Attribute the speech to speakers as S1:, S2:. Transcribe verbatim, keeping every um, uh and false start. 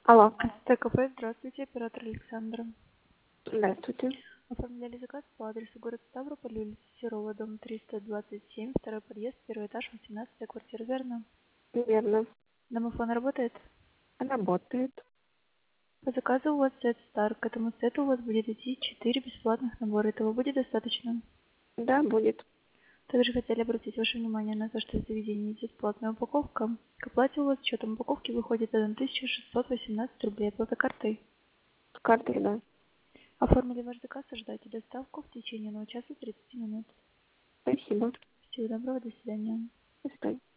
S1: Алло.
S2: ТКП, здравствуйте, оператор Александра.
S1: Здравствуйте.
S2: Оформляли заказ по адресу город Ставрополь, улица Серова, дом триста двадцать семь, второй подъезд, первый этаж, восемнадцатая квартира, верно?
S1: Верно.
S2: Домофон работает?
S1: Работает.
S2: По заказу у вас сет Star. К этому сету у вас будет идти четыре бесплатных набора. Этого будет достаточно?
S1: Да, будет.
S2: Также хотели обратить ваше внимание на то, что в заведении идет платная упаковка. К оплате у вас с учетом упаковки выходит тысяча шестьсот восемнадцать рублей. Оплата картой.
S1: С картой, да.
S2: Оформили ваш заказ, ожидайте доставку в течение одного часа тридцати минут.
S1: Спасибо.
S2: Всего доброго, до свидания.
S1: До свидания.